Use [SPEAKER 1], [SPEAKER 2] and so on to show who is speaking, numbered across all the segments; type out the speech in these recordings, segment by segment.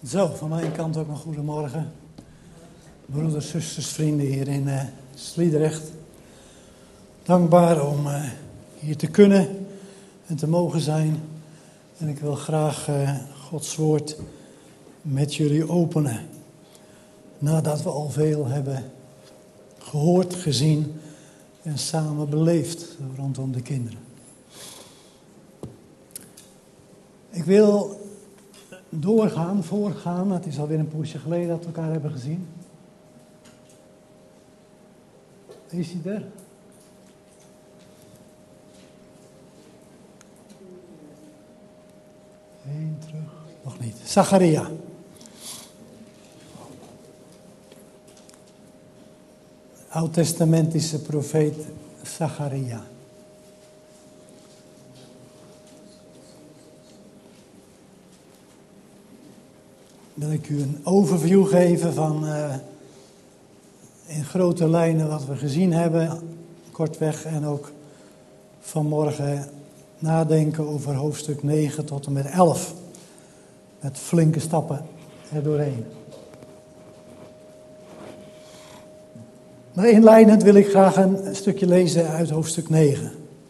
[SPEAKER 1] Zo, van mijn kant ook een goedemorgen. Broeders, zusters, vrienden hier in Sliedrecht. Dankbaar om hier te kunnen en te mogen zijn. En ik wil graag Gods woord met jullie openen. Nadat we al veel hebben gehoord, gezien en samen beleefd rondom de kinderen. Ik wil voorgaan. Het is alweer een poosje geleden dat we elkaar hebben gezien. Is hij er? Eén terug. Nog niet. Zacharia. Oud-testamentische profeet Zacharia. Wil ik u een overview geven van in grote lijnen wat we gezien hebben, kortweg, en ook vanmorgen nadenken over hoofdstuk 9 tot en met 11. Met flinke stappen erdoorheen. Maar inleidend wil ik graag een stukje lezen uit hoofdstuk 9.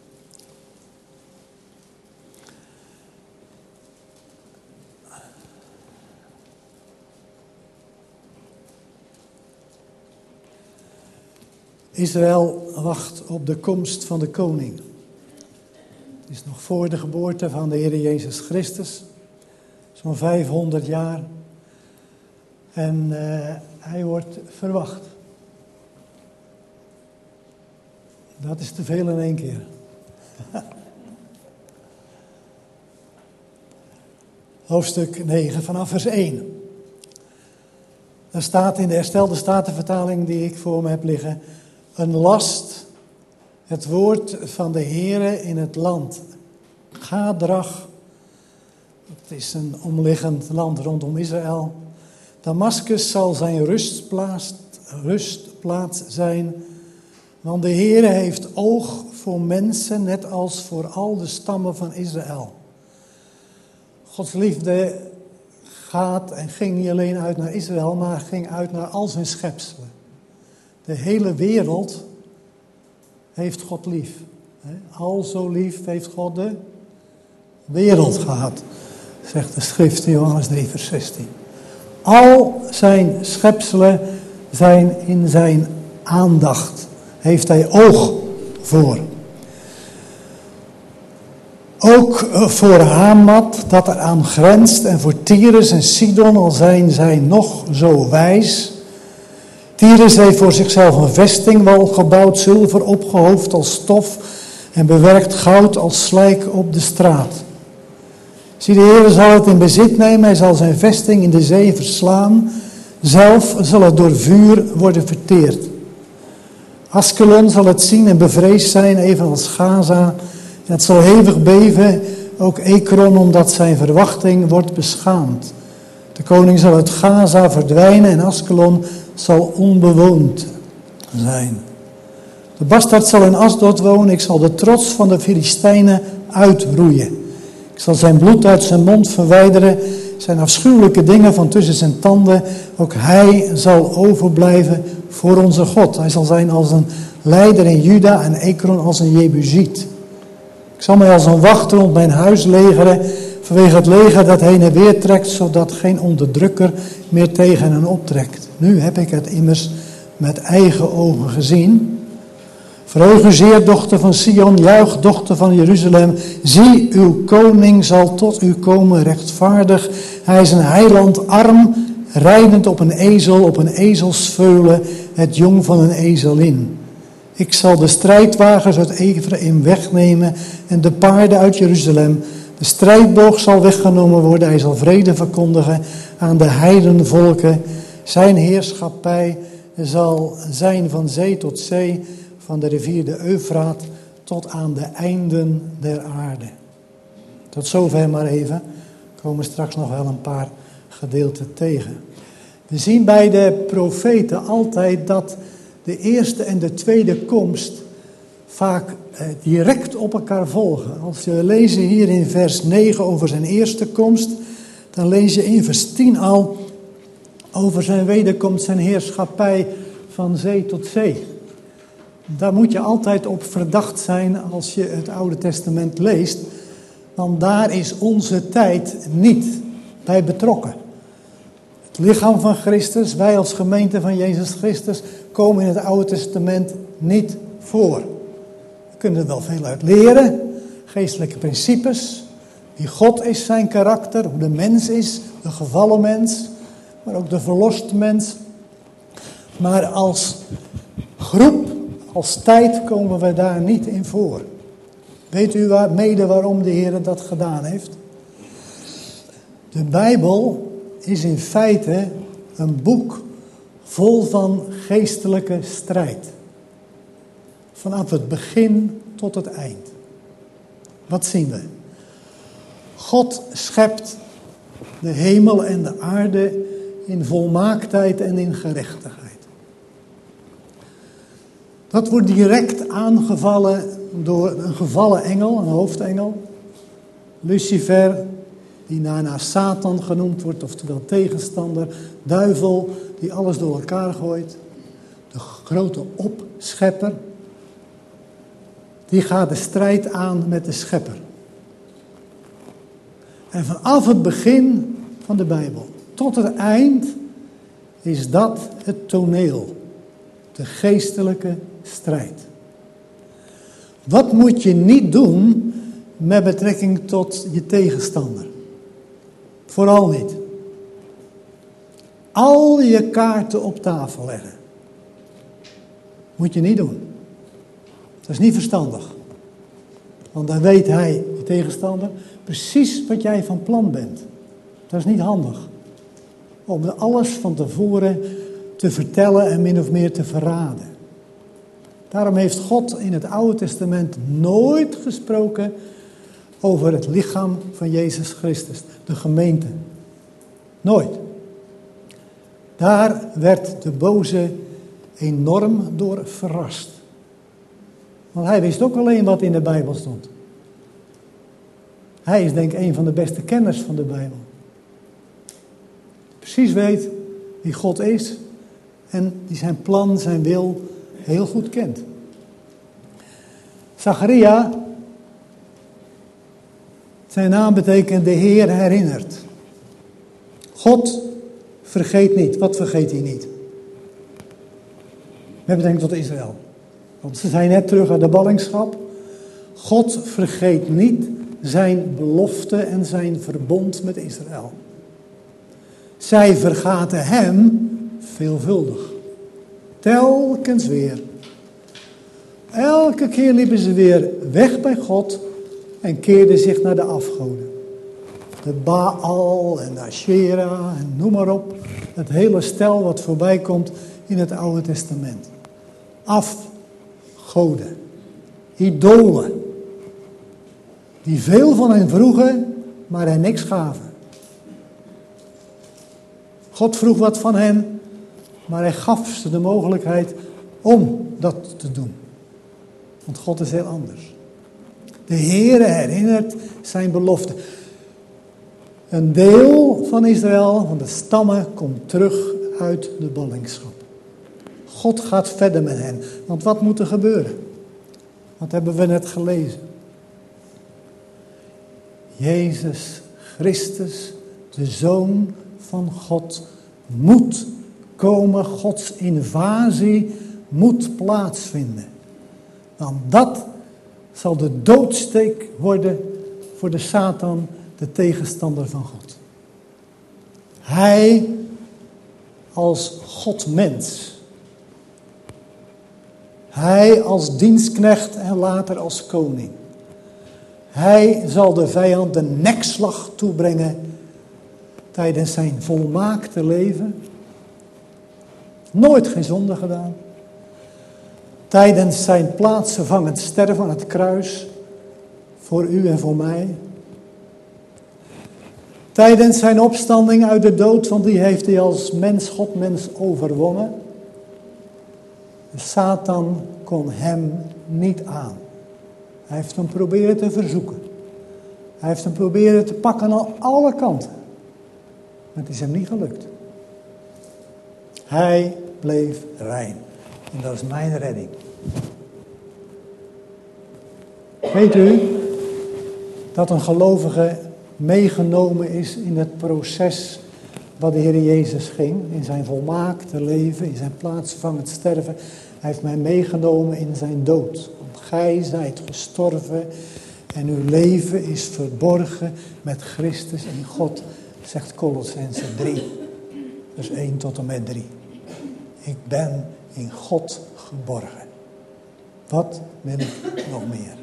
[SPEAKER 1] Israël wacht op de komst van de koning. Het is nog voor de geboorte van de Heer Jezus Christus. Zo'n 500 jaar. En hij wordt verwacht. Dat is te veel in één keer. Hoofdstuk 9 vanaf vers 1. Daar staat in de herstelde statenvertaling die ik voor me heb liggen: een last, het woord van de Heere in het land Gadrach. Het is een omliggend land rondom Israël. Damascus zal zijn rustplaats zijn, want de Heere heeft oog voor mensen, net als voor al de stammen van Israël. Gods liefde gaat en ging niet alleen uit naar Israël, maar ging uit naar al zijn schepselen. De hele wereld heeft God lief. Al zo lief heeft God de wereld gehad, zegt de schrift in Johannes 3 vers 16. Al zijn schepselen zijn in zijn aandacht. Heeft hij oog voor. Ook voor Hamat dat er aan grenst en voor Tyrus en Sidon, al zijn zij nog zo wijs. Tyrus heeft voor zichzelf een vestingwal gebouwd, zilver opgehoofd als stof en bewerkt goud als slijk op de straat. Zie, de Heer zal het in bezit nemen, hij zal zijn vesting in de zee verslaan. Zelf zal het door vuur worden verteerd. Askelon zal het zien en bevreesd zijn, evenals Gaza. En het zal hevig beven, ook Ekron, omdat zijn verwachting wordt beschaamd. De koning zal uit Gaza verdwijnen en Askelon zal onbewoond zijn. De bastard zal in Asdod wonen, ik zal de trots van de Filistijnen uitroeien. Ik zal zijn bloed uit zijn mond verwijderen, zijn afschuwelijke dingen van tussen zijn tanden. Ook hij zal overblijven voor onze God. Hij zal zijn als een leider in Juda en Ekron als een Jebusiet. Ik zal mij als een wacht rond mijn huis legeren, vanwege het leger dat heen en weer trekt, zodat geen onderdrukker meer tegen hen optrekt. Nu heb ik het immers met eigen ogen gezien. Verheug u zeer, dochter van Sion, juich, dochter van Jeruzalem. Zie, uw koning zal tot u komen, rechtvaardig. Hij is een heiland, arm, rijdend op een ezelsveulen, het jong van een ezelin. Ik zal de strijdwagens uit Ephraim wegnemen en de paarden uit Jeruzalem. De strijdboog zal weggenomen worden, hij zal vrede verkondigen aan de heidenvolken. Zijn heerschappij zal zijn van zee tot zee, van de rivier de Eufraat tot aan de einden der aarde. Tot zover maar even. Er komen straks nog wel een paar gedeelten tegen. We zien bij de profeten altijd dat de eerste en de tweede komst vaak direct op elkaar volgen. Als we lezen hier in vers 9 over zijn eerste komst, Dan lees je in vers 10 al over zijn wederkomst, zijn heerschappij van zee tot zee. Daar moet je altijd op verdacht zijn als je het Oude Testament leest. Want daar is onze tijd niet bij betrokken. Het lichaam van Christus, wij als gemeente van Jezus Christus, komen in het Oude Testament niet voor. We kunnen er wel veel uit leren. Geestelijke principes. Wie God is, zijn karakter. Hoe de mens is, de gevallen mens. Maar ook de verloste mens. Maar als groep, als tijd komen we daar niet in voor. Weet u mede waarom de Heer dat gedaan heeft? De Bijbel is in feite een boek vol van geestelijke strijd. Vanaf het begin tot het eind. Wat zien we? God schept de hemel en de aarde in volmaaktheid en in gerechtigheid. Dat wordt direct aangevallen door een gevallen engel, een hoofdengel. Lucifer, die daarna Satan genoemd wordt, oftewel tegenstander. Duivel, die alles door elkaar gooit. De grote opschepper. Die gaat de strijd aan met de schepper. En vanaf het begin van de Bijbel tot het eind is dat het toneel. De geestelijke strijd. Wat moet je niet doen met betrekking tot je tegenstander? Vooral niet. Al je kaarten op tafel leggen. Moet je niet doen. Dat is niet verstandig. Want dan weet hij, je tegenstander, precies wat jij van plan bent. Dat is niet handig. Om alles van tevoren te vertellen en min of meer te verraden. Daarom heeft God in het Oude Testament nooit gesproken over het lichaam van Jezus Christus, de gemeente. Nooit. Daar werd de boze enorm door verrast. Want hij wist ook alleen wat in de Bijbel stond. Hij is denk ik een van de beste kenners van de Bijbel. Precies weet wie God is en die zijn plan, zijn wil heel goed kent. Zacharia, zijn naam betekent de Heer herinnert. God vergeet niet. Wat vergeet hij niet? Met betrekking tot Israël. Want ze zijn net terug uit de ballingschap. God vergeet niet zijn belofte en zijn verbond met Israël. Zij vergaten hem veelvuldig. Telkens weer. Elke keer liepen ze weer weg bij God en keerden zich naar de afgoden. De Baal en de Asherah en noem maar op. Het hele stel wat voorbij komt in het Oude Testament. Afgoden. Idolen. Die veel van hen vroegen, maar hen niks gaven. God vroeg wat van hen, maar hij gaf ze de mogelijkheid om dat te doen. Want God is heel anders. De Heere herinnert zijn belofte. Een deel van Israël, van de stammen, komt terug uit de ballingschap. God gaat verder met hen. Want wat moet er gebeuren? Wat hebben we net gelezen? Jezus Christus, de Zoon van God, moet komen. Gods invasie moet plaatsvinden. Want dat zal de doodsteek worden voor de Satan, de tegenstander van God. Hij als Godmens. Hij als dienstknecht en later als koning. Hij zal de vijand de nekslag toebrengen tijdens zijn volmaakte leven. Nooit geen zonde gedaan. Tijdens zijn plaatsvervangend sterven aan het kruis. Voor u en voor mij. Tijdens zijn opstanding uit de dood, want die heeft hij als mens, Godmens overwonnen. De Satan kon hem niet aan. Hij heeft hem proberen te verzoeken. Hij heeft hem proberen te pakken aan alle kanten. Maar het is hem niet gelukt. Hij bleef rein. En dat is mijn redding. Weet u dat een gelovige meegenomen is in het proces wat de Heer Jezus ging? In zijn volmaakte leven, in zijn plaatsvervangend sterven. Hij heeft mij meegenomen in zijn dood. Want gij zijt gestorven en uw leven is verborgen met Christus in God, zegt Kolossenzen 3. Dus 1 tot en met 3. Ik ben in God geborgen. Wat wil ik nog meer?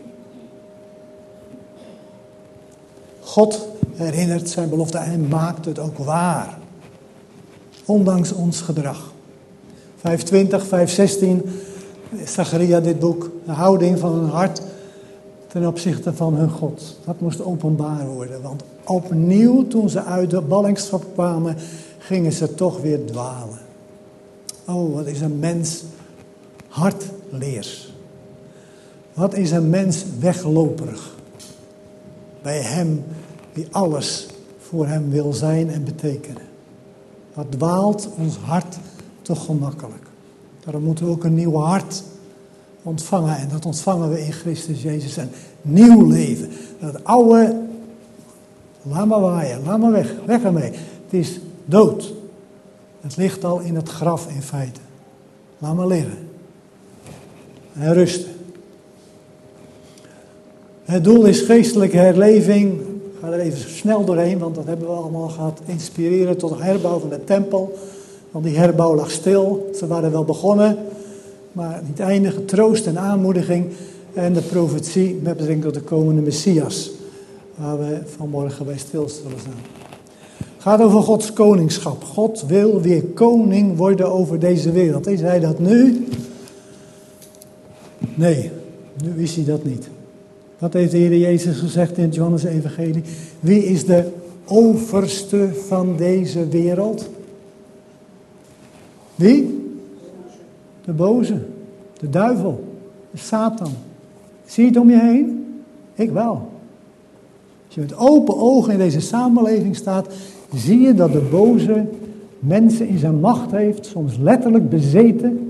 [SPEAKER 1] God herinnert zijn belofte en maakt het ook waar. Ondanks ons gedrag. 5:20, 5:16, Zacharia dit boek. De houding van hun hart ten opzichte van hun God. Dat moest openbaar worden. Want opnieuw toen ze uit de ballingschap kwamen, gingen ze toch weer dwalen. Oh, wat is een mens hartleers. Wat is een mens wegloperig. Bij hem die alles voor hem wil zijn en betekenen. Wat dwaalt ons hart toch gemakkelijk. Daarom moeten we ook een nieuw hart ontvangen. En dat ontvangen we in Christus Jezus. Een nieuw leven. Dat oude, laat maar waaien, laat maar weg ermee. Het is dood. Het ligt al in het graf in feite. Laat maar liggen. En rusten. Het doel is geestelijke herleving. Ik ga er even snel doorheen, want dat hebben we allemaal gehad. Inspireren tot een herbouw van de tempel. Want die herbouw lag stil. Ze waren wel begonnen, maar niet eindigen. Troost en aanmoediging. En de profetie met betrekking tot de komende Messias. Waar we vanmorgen bij stil zullen staan. Het gaat over Gods koningschap. God wil weer koning worden over deze wereld. Is hij dat nu? Nee, nu is hij dat niet. Wat heeft de Heer Jezus gezegd in het Johannes-evangelie? Wie is de overste van deze wereld? Wie? De boze. De duivel. De Satan. Zie je het om je heen? Ik wel. Als je met open ogen in deze samenleving staat, zie je dat de boze mensen in zijn macht heeft, soms letterlijk bezeten.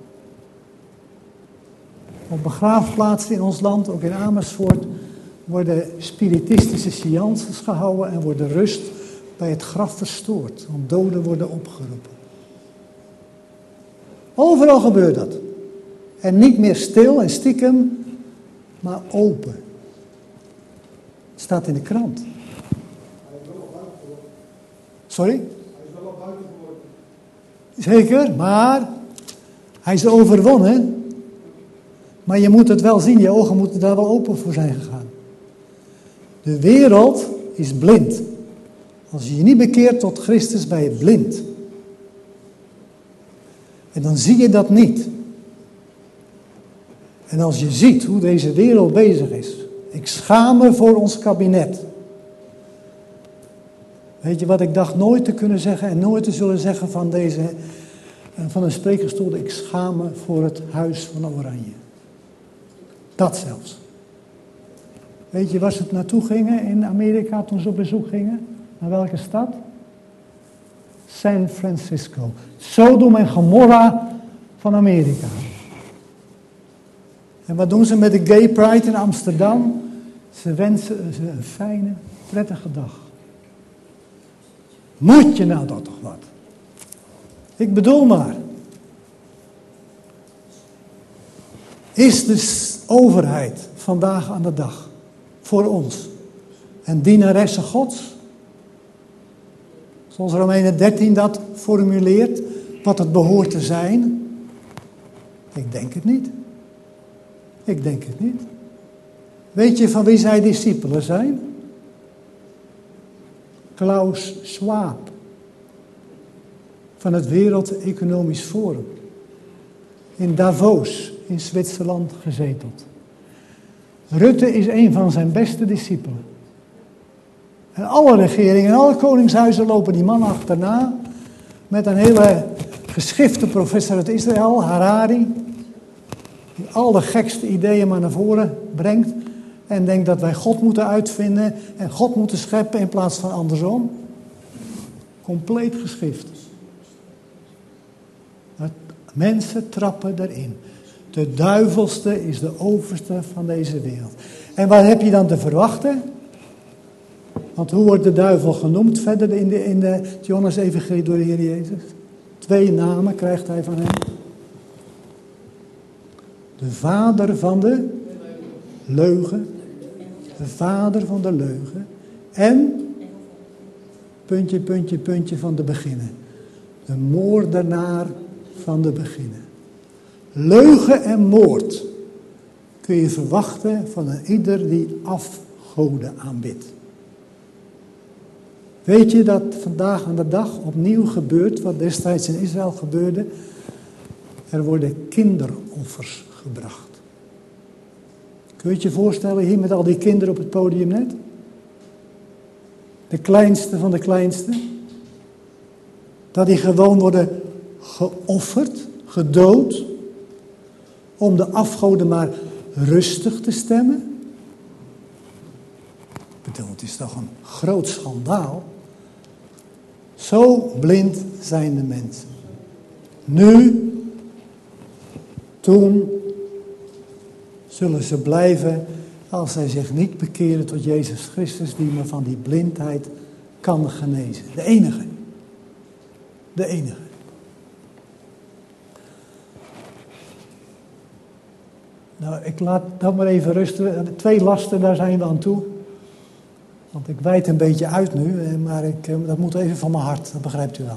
[SPEAKER 1] Op begraafplaatsen in ons land, ook in Amersfoort, worden spiritistische seances gehouden en wordt de rust bij het graf verstoord. Want doden worden opgeroepen. Overal gebeurt dat. En niet meer stil en stiekem, maar open. Het staat in de krant. Sorry? Hij is wel al buiten geworden. Zeker, maar hij is overwonnen. Maar je moet het wel zien, je ogen moeten daar wel open voor zijn gegaan. De wereld is blind. Als je je niet bekeert tot Christus, ben je blind. En dan zie je dat niet. En als je ziet hoe deze wereld bezig is. Ik schaam me voor ons kabinet. Weet je wat ik dacht nooit te kunnen zeggen en nooit te zullen zeggen van een spreekgestoelde. Ik schaam me voor het huis van Oranje. Dat zelfs. Weet je waar ze naartoe gingen in Amerika toen ze op bezoek gingen? Naar welke stad? San Francisco. Sodom en Gomorra van Amerika. En wat doen ze met de Gay Pride in Amsterdam? Ze wensen ze een fijne, prettige dag. Moet je nou dat toch wat? Ik bedoel maar. Is de overheid vandaag aan de dag voor ons een dienaresse Gods? Zoals Romeinen 13 dat formuleert, wat het behoort te zijn? Ik denk het niet. Ik denk het niet. Weet je van wie zij discipelen zijn? Klaus Schwab van het Wereld Economisch Forum. In Davos in Zwitserland gezeteld. Rutte is een van zijn beste discipelen. En alle regeringen en alle koningshuizen lopen die man achterna. Met een hele geschifte professor uit Israël, Harari. Die al de gekste ideeën maar naar voren brengt. En denkt dat wij God moeten uitvinden en God moeten scheppen in plaats van andersom. Compleet geschift. Mensen trappen erin. De duivelste is de overste van deze wereld. En wat heb je dan te verwachten? Want hoe wordt de duivel genoemd verder in de Johannes-evangelie door de Heer Jezus? 2 namen krijgt hij van hem. De vader van de leugen. De vader van de leugen. En, puntje, puntje, puntje van de beginnen. De moordenaar van de beginnen. Leugen en moord kun je verwachten van een ieder die afgoden aanbidt. Weet je dat vandaag aan de dag opnieuw gebeurt wat destijds in Israël gebeurde? Er worden kinderoffers gebracht. Kun je het je voorstellen hier met al die kinderen op het podium net? De kleinste van de kleinste. Dat die gewoon worden geofferd, gedood, om de afgoden maar rustig te stemmen. Ik bedoel, het is toch een groot schandaal. Zo blind zijn de mensen. Nu, toen, zullen ze blijven als zij zich niet bekeren tot Jezus Christus, die me van die blindheid kan genezen. De enige. De enige. Nou, ik laat dat maar even rusten. 2 lasten, daar zijn we aan toe. Want ik wijd een beetje uit nu, maar dat moet even van mijn hart, dat begrijpt u wel.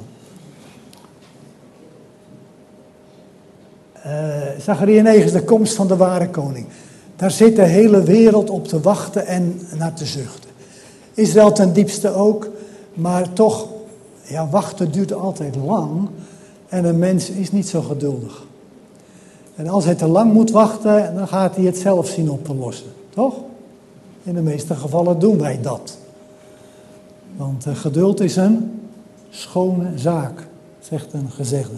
[SPEAKER 1] Zacharia 9 is de komst van de ware koning. Daar zit de hele wereld op te wachten en naar te zuchten. Israël ten diepste ook, maar toch, ja, wachten duurt altijd lang en een mens is niet zo geduldig. En als hij te lang moet wachten, dan gaat hij het zelf zien op te lossen, toch? In de meeste gevallen doen wij dat. Want geduld is een schone zaak, zegt een gezegde.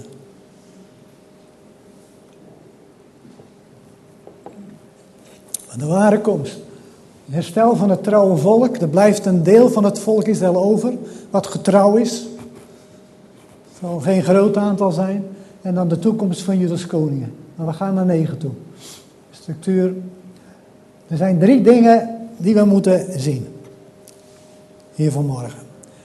[SPEAKER 1] De ware komst. Het herstel van het trouwe volk. Er blijft een deel van het volk Israël over, wat getrouw is. Het zal geen groot aantal zijn. En dan de toekomst van Judas koningen. Maar we gaan naar 9 toe. Structuur. Er zijn 3 dingen die we moeten zien. Hier vanmorgen.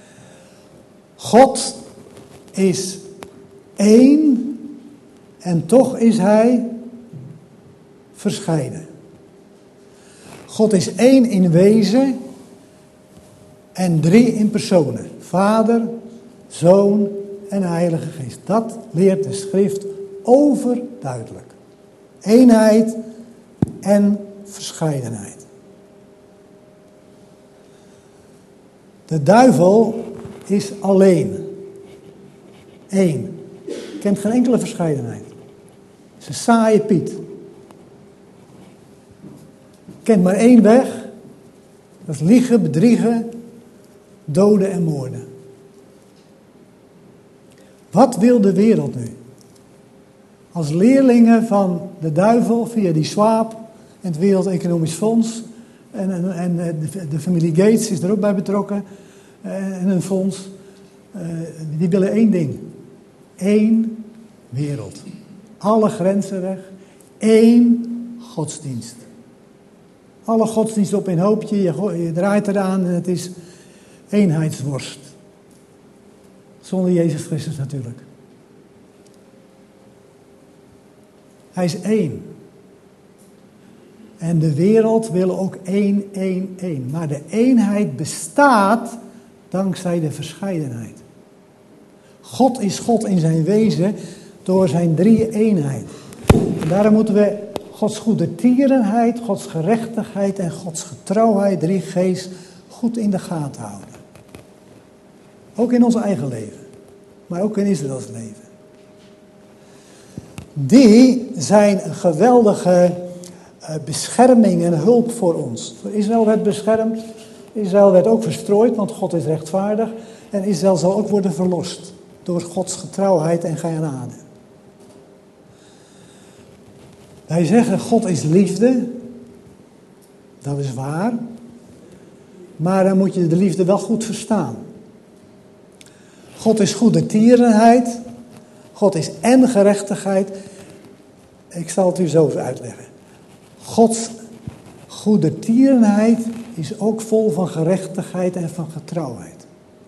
[SPEAKER 1] God is één en toch is hij verscheiden. God is 1 in wezen en 3 in personen. Vader, Zoon en Heilige Geest. Dat leert de schrift overduidelijk. Eenheid en verscheidenheid. De duivel is alleen. 1. Kent geen enkele verscheidenheid. Het is een saaie Piet. Kent maar 1 weg. Dat is liegen, bedriegen, doden en moorden. Wat wil de wereld nu? Als leerlingen van de duivel via die Schwab en het Wereld Economisch Fonds en de familie Gates is er ook bij betrokken en een fonds. Die willen 1 ding. 1 wereld. Alle grenzen weg. 1 godsdienst. Alle godsdiensten op een hoopje, je draait eraan en het is eenheidsworst. Zonder Jezus Christus natuurlijk. Hij is 1. En de wereld wil ook 1. Maar de eenheid bestaat dankzij de verscheidenheid. God is God in zijn wezen door zijn 3-eenheid. En daarom moeten we Gods goedertierenheid, Gods gerechtigheid en Gods getrouwheid, 3 G's, goed in de gaten houden. Ook in ons eigen leven, maar ook in Israëls leven. Die zijn een geweldige bescherming en hulp voor ons. Israël werd beschermd, Israël werd ook verstrooid, want God is rechtvaardig. En Israël zal ook worden verlost door Gods getrouwheid en genade. Wij zeggen God is liefde, dat is waar, maar dan moet je de liefde wel goed verstaan. God is goedertierenheid. God is en gerechtigheid. Ik zal het u zo uitleggen. Gods goedertierenheid is ook vol van gerechtigheid en van getrouwheid.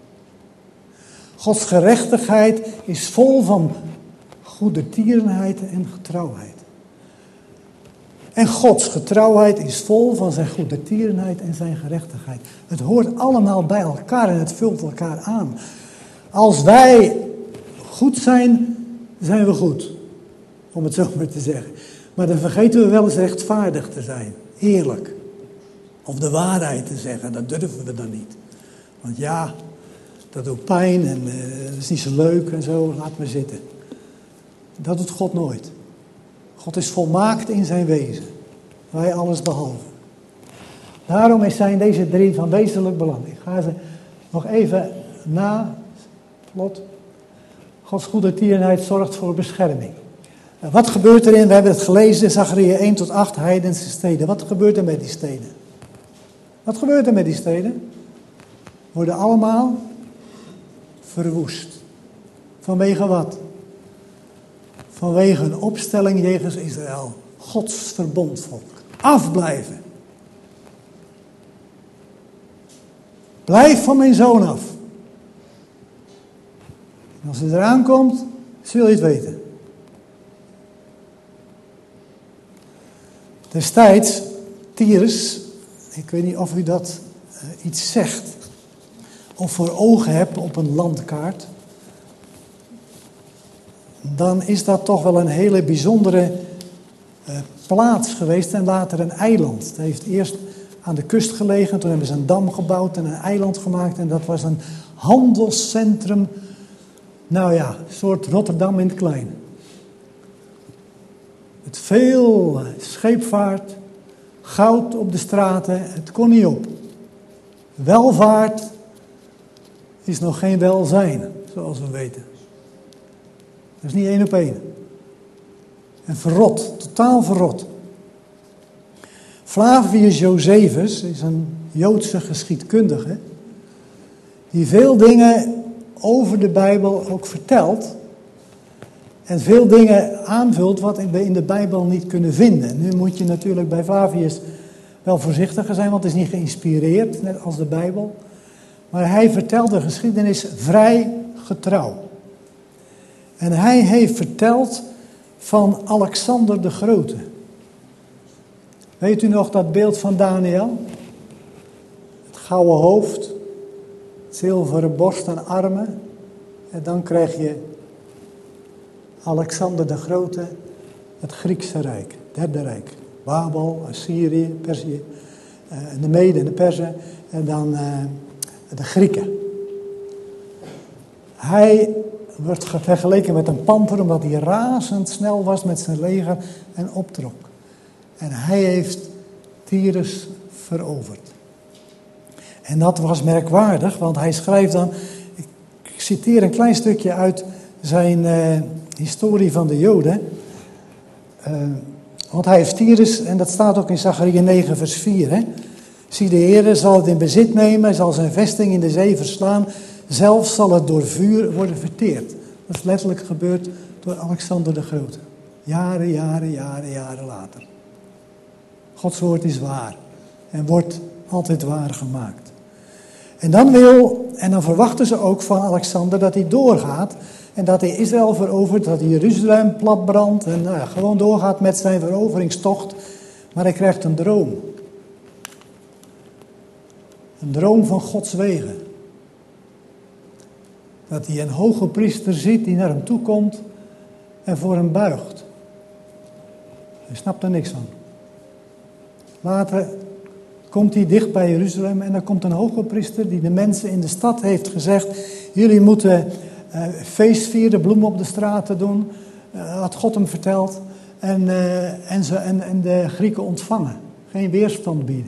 [SPEAKER 1] Gods gerechtigheid is vol van goedertierenheid en getrouwheid. En Gods getrouwheid is vol van zijn goedertierenheid en zijn gerechtigheid. Het hoort allemaal bij elkaar en het vult elkaar aan. Als wij goed zijn, zijn we goed. Om het zo maar te zeggen. Maar dan vergeten we wel eens rechtvaardig te zijn. Eerlijk. Of de waarheid te zeggen. Dat durven we dan niet. Want ja, dat doet pijn en dat is niet zo leuk en zo. Laat maar zitten. Dat doet God nooit. God is volmaakt in zijn wezen. Wij alles behalve. Daarom zijn deze drie van wezenlijk belang. Ik ga ze nog even na. Vlot. Gods goedertierenheid zorgt voor bescherming. Wat gebeurt erin? We hebben het gelezen, Zachariah 1 tot 8, heidense steden. Wat gebeurt er met die steden? Wat gebeurt er met die steden? Worden allemaal verwoest. Vanwege wat? Vanwege een opstelling jegens Israël. Gods verbondvolk. Afblijven. Blijf van mijn zoon af. En als hij eraan komt, zul je het weten. Destijds, Tyrus, ik weet niet of u dat iets zegt, of voor ogen hebt op een landkaart, dan is dat toch wel een hele bijzondere plaats geweest en later een eiland. Het heeft eerst aan de kust gelegen, toen hebben ze een dam gebouwd en een eiland gemaakt en dat was een handelscentrum, nou ja, een soort Rotterdam in het klein. Met veel scheepvaart, goud op de straten, het kon niet op. Welvaart is nog geen welzijn, zoals we weten. Dat is niet 1 op 1. En verrot, totaal verrot. Flavius Josephus is een Joodse geschiedkundige, die veel dingen over de Bijbel ook vertelt. En veel dingen aanvult wat we in de Bijbel niet kunnen vinden. Nu moet je natuurlijk bij Flavius wel voorzichtiger zijn, want het is niet geïnspireerd, net als de Bijbel. Maar hij vertelt de geschiedenis vrij getrouw. En hij heeft verteld van Alexander de Grote. Weet u nog dat beeld van Daniel? Het gouden hoofd, zilveren borst en armen. En dan krijg je Alexander de Grote, het Griekse Rijk, het 3e Rijk. Babel, Assyrië, Perzië, de Meden en de Perzen en dan de Grieken. Hij wordt vergeleken met een panter omdat hij razendsnel was met zijn leger en optrok. En hij heeft Tyrus veroverd. En dat was merkwaardig, want hij schrijft dan, ik citeer een klein stukje uit zijn historie van de Joden. Want hij heeft Tyrus, en dat staat ook in Zachariah 9 vers 4. Hè? Zie, de Heer zal het in bezit nemen, hij zal zijn vesting in de zee verslaan. Zelfs zal het door vuur worden verteerd. Dat is letterlijk gebeurd door Alexander de Grote. Jaren later. Gods woord is waar. En wordt altijd waar gemaakt. En dan verwachten ze ook van Alexander dat hij doorgaat. En dat hij Israël verovert, dat hij Jeruzalem platbrandt. En gewoon doorgaat met zijn veroveringstocht. Maar hij krijgt een droom. Een droom van Gods wegen. Dat hij een hoge priester ziet die naar hem toe komt en voor hem buigt. Hij snapt er niks van. Later komt hij dicht bij Jeruzalem en dan komt een hoge priester die de mensen in de stad heeft gezegd: jullie moeten feest vieren, bloemen op de straten doen. Had God hem verteld. En de Grieken ontvangen. Geen weerstand bieden.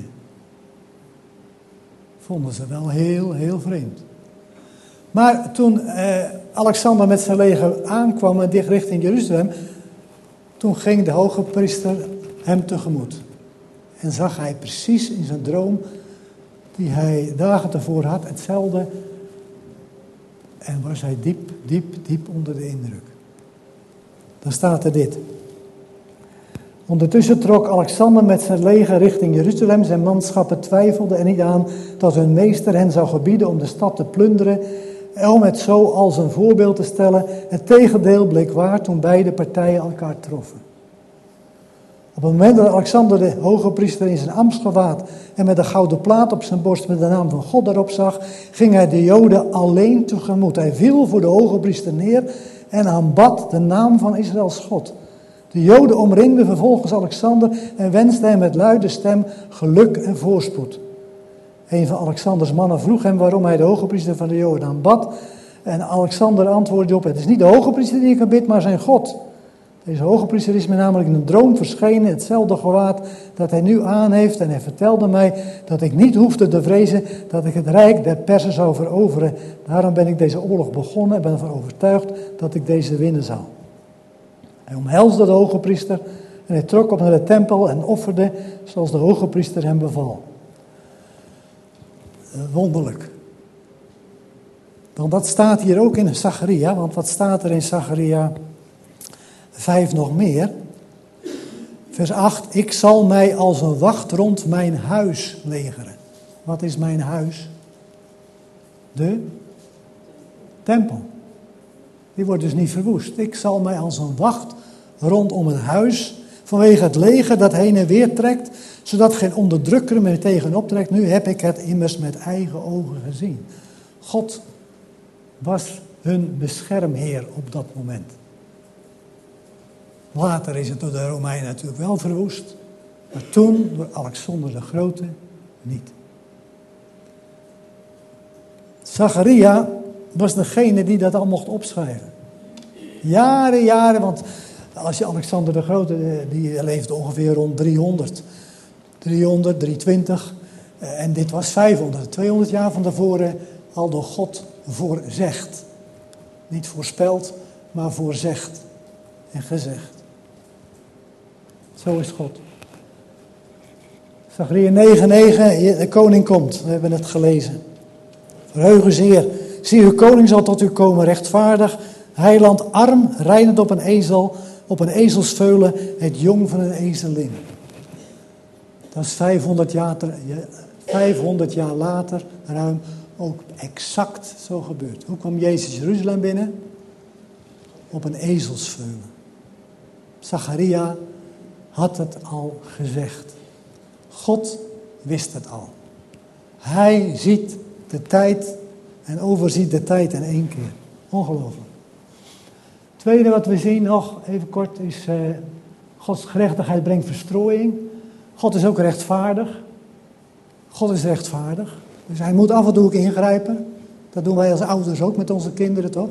[SPEAKER 1] Vonden ze wel heel, heel vreemd. Maar toen Alexander met zijn leger aankwam en dicht richting Jeruzalem, toen ging de hoge priester hem tegemoet. En zag hij precies in zijn droom, die hij dagen tevoren had, hetzelfde. En was hij diep onder de indruk. Dan staat er dit. Ondertussen trok Alexander met zijn leger richting Jeruzalem. Zijn manschappen twijfelden er niet aan dat hun meester hen zou gebieden om de stad te plunderen. En om het zo als een voorbeeld te stellen. Het tegendeel bleek waar toen beide partijen elkaar troffen. Op het moment dat Alexander de hoge priester in zijn ambtsgewaad en met een gouden plaat op zijn borst met de naam van God daarop zag, ging hij de Joden alleen tegemoet. Hij viel voor de hoge priester neer en aanbad de naam van Israëls God. De Joden omringden vervolgens Alexander en wensten hem met luide stem geluk en voorspoed. Een van Alexanders mannen vroeg hem waarom hij de hoge priester van de Joden aanbad. En Alexander antwoordde op: het is niet de hoge priester die ik aanbid, maar zijn God. Deze hoge priester is me namelijk in een droom verschenen, hetzelfde gewaad dat hij nu aan heeft. En hij vertelde mij dat ik niet hoefde te vrezen dat ik het rijk der Persen zou veroveren. Daarom ben ik deze oorlog begonnen en ben ervan overtuigd dat ik deze winnen zal. Hij omhelsde de hoge priester en hij trok op naar de tempel en offerde zoals de hoge priester hem beval. Wonderlijk. Want dat staat hier ook in Zacharia, want wat staat er in Zacharia 5 nog meer? Vers 8, ik zal mij als een wacht rond mijn huis legeren. Wat is mijn huis? De tempel. Die wordt dus niet verwoest. Ik zal mij als een wacht rondom een huis, vanwege het leger dat heen en weer trekt, zodat geen onderdrukker me tegenop trekt. Nu heb ik het immers met eigen ogen gezien. God was hun beschermheer op dat moment. Later is het door de Romeinen natuurlijk wel verwoest, maar toen door Alexander de Grote niet. Zacharia was degene die dat al mocht opschrijven. Jaren, want als je Alexander de Grote, die leefde ongeveer rond 320, en dit was 500, 200 jaar van tevoren al door God voorzegd. Niet voorspeld, maar voorzegd en gezegd. Zo is God. Zacharia 9:9, de koning komt, we hebben het gelezen. Verheugen zeer, zie uw koning zal tot u komen, rechtvaardig, heiland, arm, rijdend op een ezel, op een ezelsveulen, het jong van een ezelin. Dat is 500 jaar later, ruim, ook exact zo gebeurd. Hoe kwam Jezus Jeruzalem binnen? Op een ezelsveulen. Zacharia had het al gezegd. God wist het al. Hij ziet de tijd en overziet de tijd in één keer. Ongelooflijk. Het tweede wat we zien nog, even kort, is Gods gerechtigheid brengt verstrooiing. God is ook rechtvaardig. God is rechtvaardig. Dus hij moet af en toe ook ingrijpen. Dat doen wij als ouders ook met onze kinderen, toch?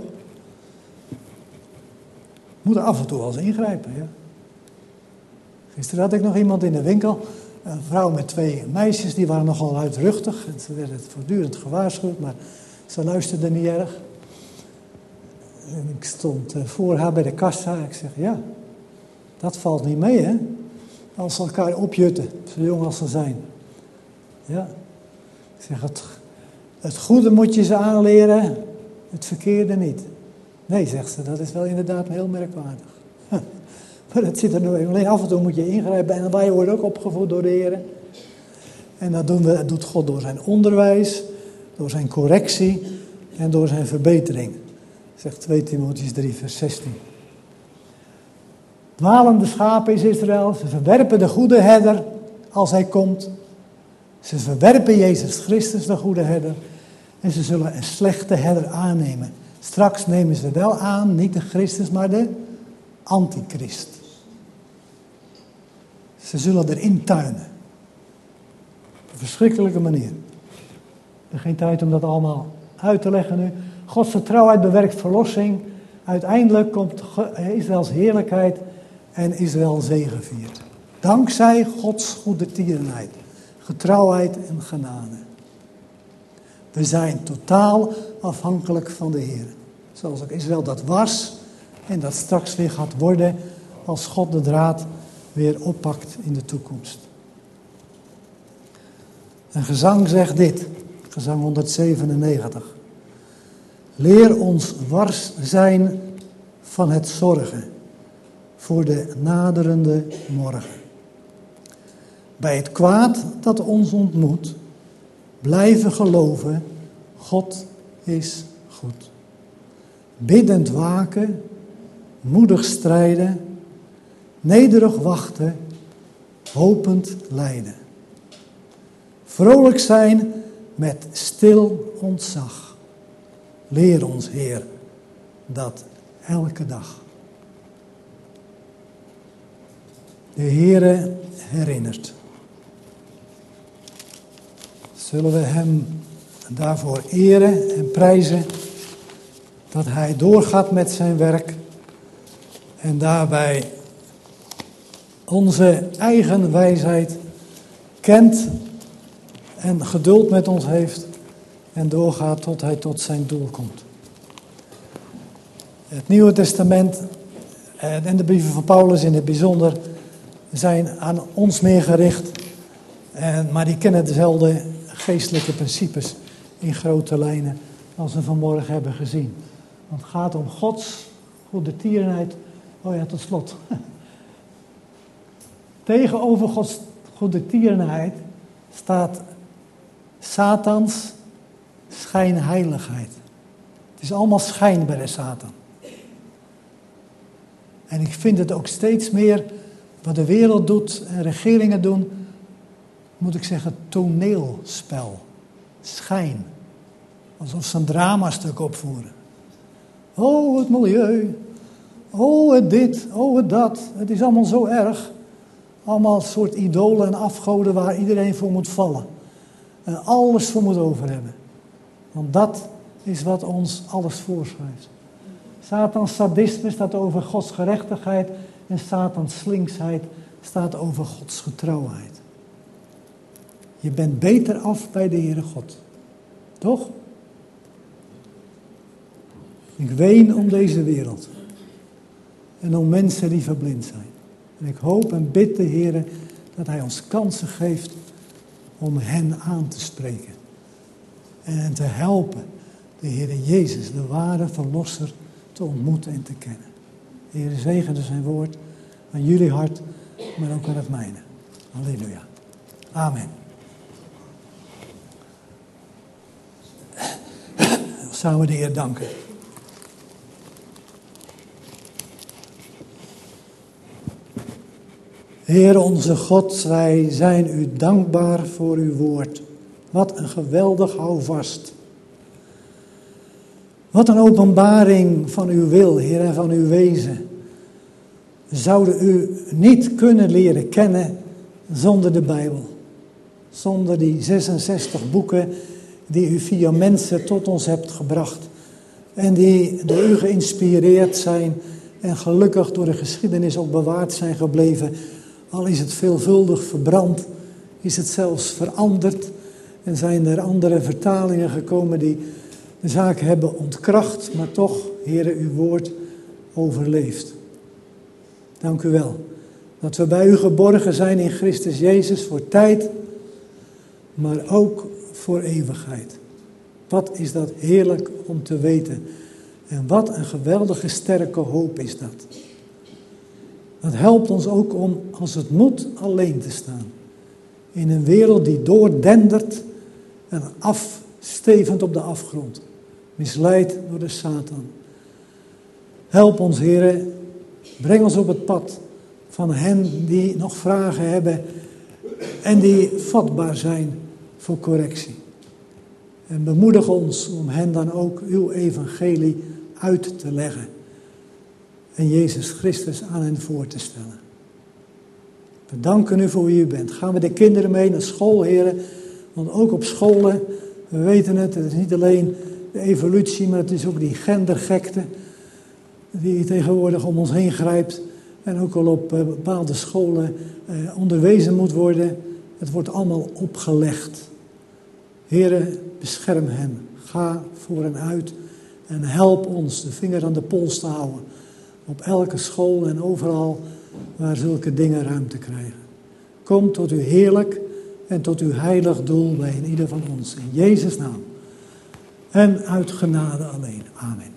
[SPEAKER 1] We moeten af en toe wel eens ingrijpen, ja. Gisteren had ik nog iemand in de winkel, een vrouw met 2 meisjes, die waren nogal luidruchtig. En ze werden voortdurend gewaarschuwd, maar ze luisterden niet erg. En ik stond voor haar bij de kassa en ik zeg, ja, dat valt niet mee, hè. Als ze elkaar opjutten, zo jong als ze zijn. Ja. Ik zeg, het goede moet je ze aanleren, het verkeerde niet. Nee, zegt ze, dat is wel inderdaad heel merkwaardig. Maar dat zit er nu even. Alleen af en toe moet je ingrijpen. En wij worden ook opgevoed door de Heer. En dat doet God door zijn onderwijs, door zijn correctie en door zijn verbetering. Zegt 2 Timotheüs 3 vers 16. Dwalende schapen is Israël. Ze verwerpen de goede herder als hij komt. Ze verwerpen Jezus Christus, de goede herder. En ze zullen een slechte herder aannemen. Straks nemen ze wel aan, niet de Christus, maar de antichrist. Ze zullen erin tuinen. Op een verschrikkelijke manier. Ik heb geen tijd om dat allemaal uit te leggen nu. Gods getrouwheid bewerkt verlossing. Uiteindelijk komt Israëls heerlijkheid en Israël zegeviert. Dankzij Gods goede tierenheid, getrouwheid en genade. We zijn totaal afhankelijk van de Heer. Zoals ook Israël dat was en dat straks weer gaat worden als God de draad weer oppakt in de toekomst. Een gezang zegt dit, gezang 197. Leer ons wars zijn van het zorgen voor de naderende morgen. Bij het kwaad dat ons ontmoet, blijven geloven, God is goed. Biddend waken, moedig strijden, nederig wachten, hopend lijden. Vrolijk zijn met stil ontzag. Leer ons, Heer, dat elke dag. De Heere herinnert. Zullen we hem daarvoor eren en prijzen dat hij doorgaat met zijn werk en daarbij onze eigen wijsheid kent en geduld met ons heeft en doorgaat tot hij tot zijn doel komt. Het Nieuwe Testament en de brieven van Paulus in het bijzonder zijn aan ons meer gericht, maar die kennen dezelfde geestelijke principes in grote lijnen als we vanmorgen hebben gezien. Want het gaat om Gods goede tierenheid. Oh ja, tot slot. Tegenover Gods goede tierenheid staat Satans schijnheiligheid. Het is allemaal schijn bij de Satan. En ik vind het ook steeds meer wat de wereld doet en regeringen doen, moet ik zeggen, toneelspel. Schijn. Alsof ze een dramastuk opvoeren. Oh, het milieu. Oh, het dit. Oh, het dat. Het is allemaal zo erg. Allemaal een soort idolen en afgoden waar iedereen voor moet vallen. En alles voor moet over hebben. Want dat is wat ons alles voorschrijft. Satans sadisme staat over Gods gerechtigheid. En Satans slinksheid staat over Gods getrouwheid. Je bent beter af bij de Heere God. Toch? Ik ween om deze wereld. En om mensen die verblind zijn. En ik hoop en bid de Heere dat hij ons kansen geeft om hen aan te spreken. En te helpen de Heere Jezus, de ware verlosser, te ontmoeten en te kennen. De Heere zegene zijn woord aan jullie hart, maar ook aan het mijne. Halleluja. Amen. Samen de Heer danken. Heer onze God, wij zijn u dankbaar voor uw woord. Wat een geweldig houvast. Wat een openbaring van uw wil, Heer, en van uw wezen. We zouden u niet kunnen leren kennen zonder de Bijbel. Zonder die 66 boeken die u via mensen tot ons hebt gebracht. En die door u geïnspireerd zijn en gelukkig door de geschiedenis ook bewaard zijn gebleven. Al is het veelvuldig verbrand, is het zelfs veranderd. En zijn er andere vertalingen gekomen die de zaak hebben ontkracht. Maar toch, Heere, uw woord overleeft. Dank u wel dat we bij u geborgen zijn in Christus Jezus voor tijd, maar ook voor eeuwigheid. Wat is dat heerlijk om te weten. En wat een geweldige sterke hoop is dat. Dat helpt ons ook om, als het moet, alleen te staan. In een wereld die doordendert en afstevend op de afgrond. Misleid door de Satan. Help ons, Heere. Breng ons op het pad van hen die nog vragen hebben en die vatbaar zijn voor correctie. En bemoedig ons om hen dan ook uw evangelie uit te leggen. En Jezus Christus aan hen voor te stellen. We danken u voor wie u bent. Gaan we de kinderen mee naar school, heren. Want ook op scholen, we weten het is niet alleen de evolutie, maar het is ook die gendergekte die tegenwoordig om ons heen grijpt. En ook al op bepaalde scholen onderwezen moet worden. Het wordt allemaal opgelegd. Heren, bescherm hen. Ga voor hen uit en help ons de vinger aan de pols te houden. Op elke school en overal waar zulke dingen ruimte krijgen. Kom tot uw heerlijk en tot uw heilig doel bij ieder van ons. In Jezus' naam. en uit genade alleen. Amen.